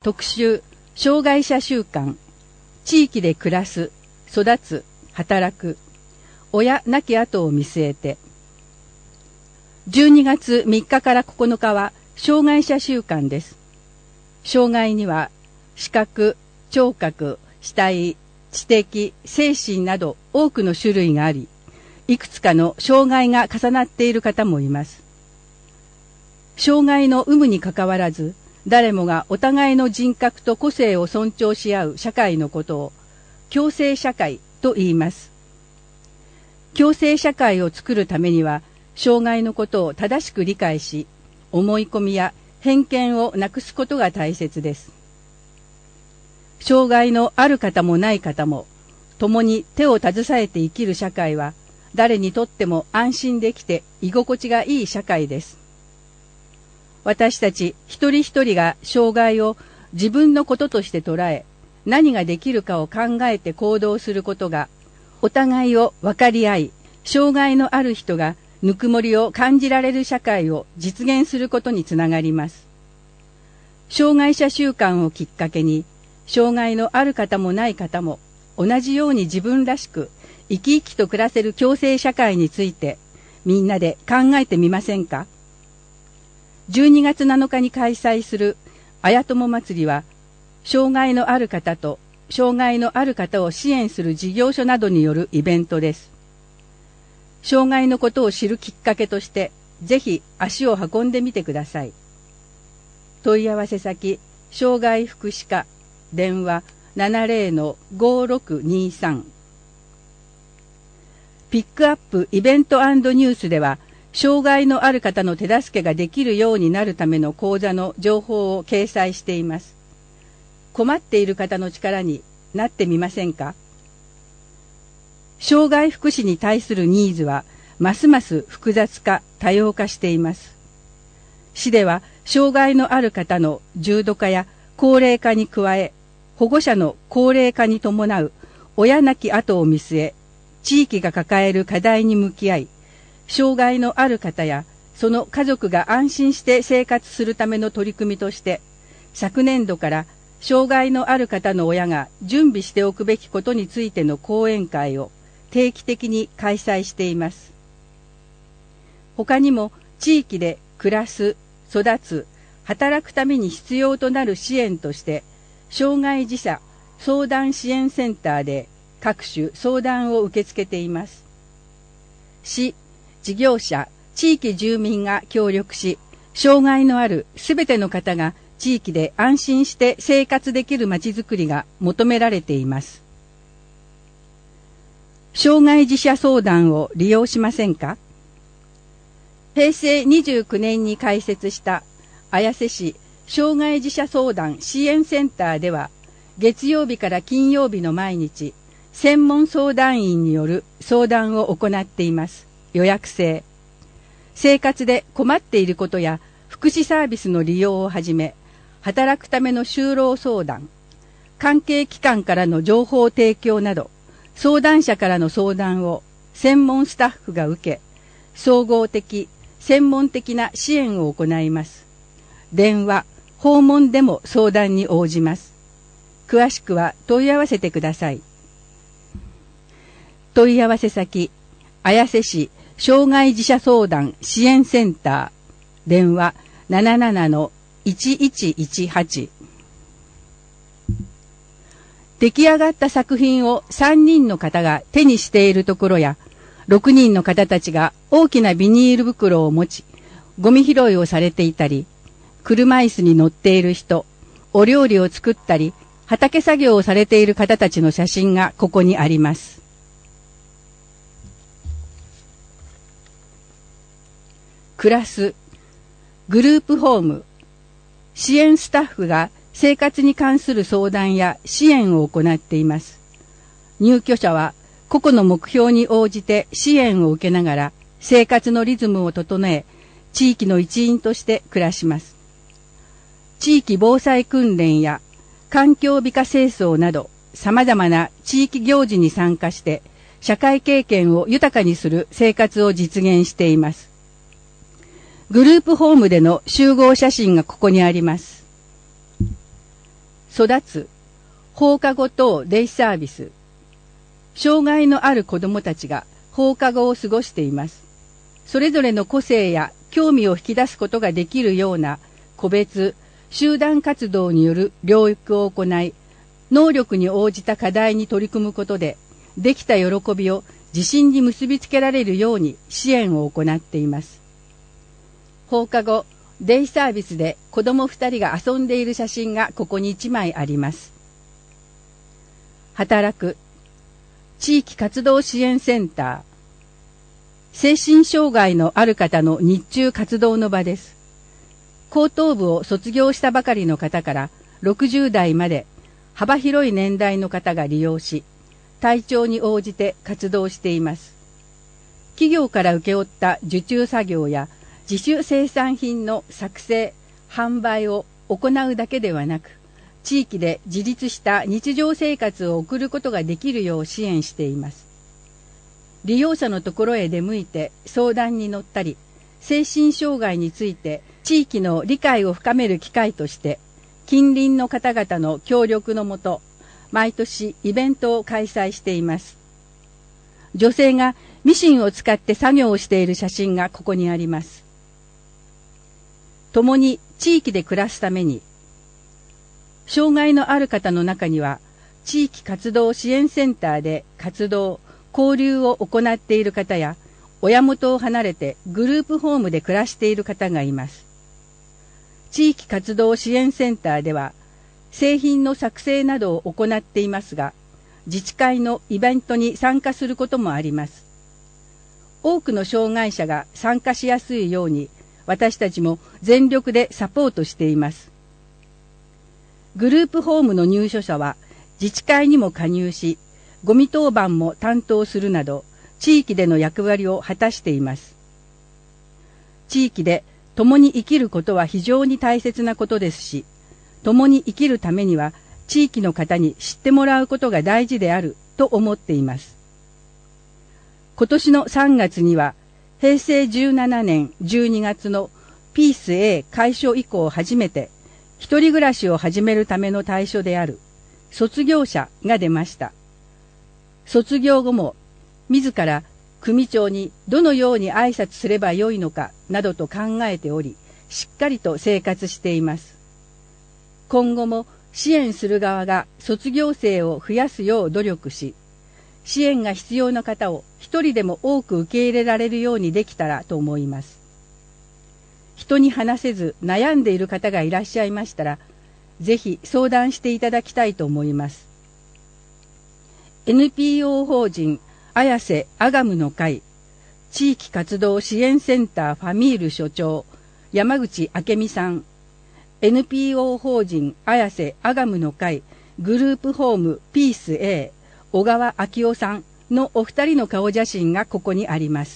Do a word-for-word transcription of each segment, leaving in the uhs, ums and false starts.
特集、障害者週間、地域で暮らす、育つ、働く、親亡き後を見据えて。じゅうにがつみっかからここのかは障害者週間です。障害には視覚、聴覚、肢体、知的、精神など多くの種類があり、いくつかの障害が重なっている方もいます。障害の有無にかかわらず、誰もがお互いの人格と個性を尊重し合う社会のことを共生社会と言います。共生社会を作るためには、障害のことを正しく理解し、思い込みや偏見をなくすことが大切です。障害のある方もない方も、共に手を携えて生きる社会は、誰にとっても安心できて居心地がいい社会です。私たち一人一人が障害を自分のこととして捉え、何ができるかを考えて行動することが、お互いを分かり合い、障害のある人がぬくもりを感じられる社会を実現することにつながります。障害者週間をきっかけに、障害のある方もない方も、同じように自分らしく生き生きと暮らせる共生社会について、みんなで考えてみませんか？じゅうにがつなのかに開催するあやとも祭りは、障害のある方と障害のある方を支援する事業所などによるイベントです。障害のことを知るきっかけとして、ぜひ足を運んでみてください。問い合わせ先、障害福祉課、電話 ななぜろのごろくにさん。ピックアップイベント&ニュースでは、障害のある方の手助けができるようになるための講座の情報を掲載しています。困っている方の力になってみませんか？障害福祉に対するニーズはますます複雑化、多様化しています。市では障害のある方の重度化や高齢化に加え、保護者の高齢化に伴う親亡き後を見据え、地域が抱える課題に向き合い、障害のある方やその家族が安心して生活するための取り組みとして、昨年度から障害のある方の親が準備しておくべきことについての講演会を定期的に開催しています。他にも地域で暮らす、育つ、働くために必要となる支援として、障害児者相談支援センターで各種相談を受け付けています。市、事業者、地域住民が協力し、障害のあるすべての方が地域で安心して生活できるまちづくりが求められています。障害児者相談を利用しませんか？へいせいにじゅうきゅうねんに開設した綾瀬市障害児者相談支援センターでは、月曜日から金曜日の毎日、専門相談員による相談を行っています。予約制。生活で困っていることや福祉サービスの利用をはじめ、働くための就労相談、関係機関からの情報提供など、相談者からの相談を専門スタッフが受け、総合的、専門的な支援を行います。電話、訪問でも相談に応じます。詳しくは問い合わせてください。問い合わせ先、綾瀬市障害児者相談支援センター、電話 ななななのいちいちいちはち。出来上がった作品をさんにんの方が手にしているところや、ろくにんの方たちが大きなビニール袋を持ち、ゴミ拾いをされていたり、車椅子に乗っている人、お料理を作ったり、畑作業をされている方たちの写真がここにあります。暮らす、グループホーム、支援スタッフが生活に関する相談や支援を行っています。入居者は個々の目標に応じて支援を受けながら生活のリズムを整え、地域の一員として暮らします。地域防災訓練や環境美化清掃など様々な地域行事に参加して社会経験を豊かにする生活を実現しています。グループホームでの集合写真がここにあります。 育つ、放課後等デイサービス。障害のある子どもたちが放課後を過ごしています。それぞれの個性や興味を引き出すことができるような個別、集団活動による療育を行い、能力に応じた課題に取り組むことで、できた喜びを自信に結びつけられるように支援を行っています。放課後、デイサービスで子供二人が遊んでいる写真がここに一枚あります。働く、地域活動支援センター。精神障害のある方の日中活動の場です。高等部を卒業したばかりの方からろくじゅう代まで幅広い年代の方が利用し、体調に応じて活動しています。企業から請け負った受注作業や自主生産品の作成、販売を行うだけではなく、地域で自立した日常生活を送ることができるよう支援しています。利用者のところへ出向いて相談に乗ったり、精神障害について地域の理解を深める機会として、近隣の方々の協力のもと、毎年イベントを開催しています。女性がミシンを使って作業をしている写真がここにあります。共に地域で暮らすために、障害のある方の中には、地域活動支援センターで活動、交流を行っている方や、親元を離れてグループホームで暮らしている方がいます。地域活動支援センターでは、製品の作成などを行っていますが、自治会のイベントに参加することもあります。多くの障害者が参加しやすいように、私たちも全力でサポートしています。グループホームの入所者は自治会にも加入し、ゴミ当番も担当するなど、地域での役割を果たしています。地域で共に生きることは非常に大切なことですし、共に生きるためには地域の方に知ってもらうことが大事であると思っています。今年のさんがつには、へいせいじゅうななねんじゅうにがつのピース A 開所以降初めて、一人暮らしを始めるための対象である卒業者が出ました。卒業後も自ら組長にどのように挨拶すればよいのかなどと考えており、しっかりと生活しています。今後も支援する側が卒業生を増やすよう努力し、支援が必要な方を一人でも多く受け入れられるようにできたらと思います。人に話せず悩んでいる方がいらっしゃいましたら、ぜひ相談していただきたいと思います。エヌピーオー 法人綾瀬アガムの会地域活動支援センターファミール所長山口明美さん、エヌピーオー 法人綾瀬アガムの会グループホームピース A 小川昭夫さんのお二人の顔写真がここにあります。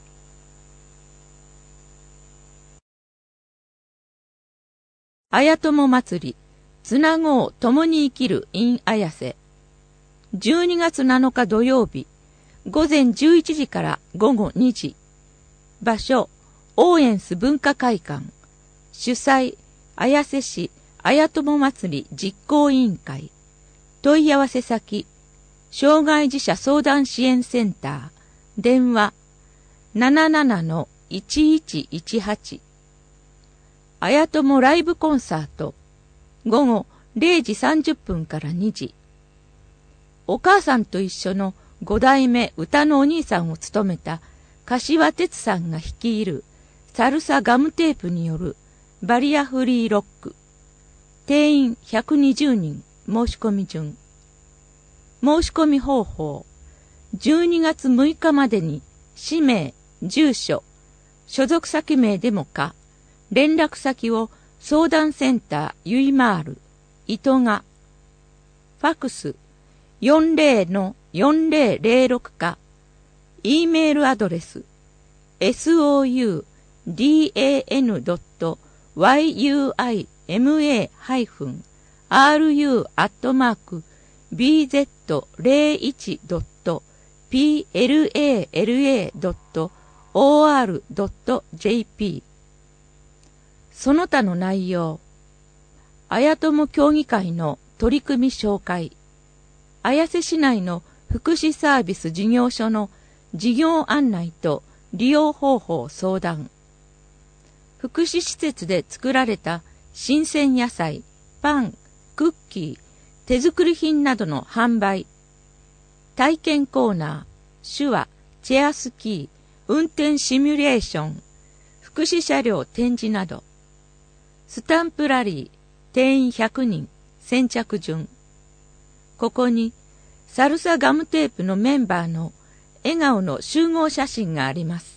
あやとも祭り、つなごう共に生きる in 綾瀬。じゅうにがつなのか土曜日、午前じゅういちじから午後にじ。場所、オーエンス文化会館。主催、綾瀬市あやとも祭り実行委員会。問い合わせ先、障害児者相談支援センター。電話、ななななのいちいちいちはち。あやともライブコンサート。午後れいじさんじゅっぷんからにじ。お母さんと一緒のご代目歌のお兄さんを務めた柏哲さんが率いるサルサガムテープによるバリアフリーロック。定員ひゃくにじゅうにん申し込み順。申し込み方法。じゅうにがつむいかまでに氏名、住所、所属先名でもか、連絡先を相談センターゆいまーる、糸が、ファクス よんぜろのよんぜろぜろろく か、E メールアドレス エスオーユーダン ドット ワイユーアイエムエー アールユー アットマーク ビーゼットゼロいち ドット ピーエルエーエルエー ドット オーアール ドット ジェーピー。その他の内容。 綾友協議会の取り組み紹介、綾瀬市内の福祉サービス事業所の事業案内と利用方法相談、福祉施設で作られた新鮮野菜、パン、クッキー、手作り品などの販売、体験コーナー、手話、チェアスキー、運転シミュレーション、福祉車両展示など、スタンプラリー、定員ひゃくにん、先着順。ここに、サルサガムテープのメンバーの笑顔の集合写真があります。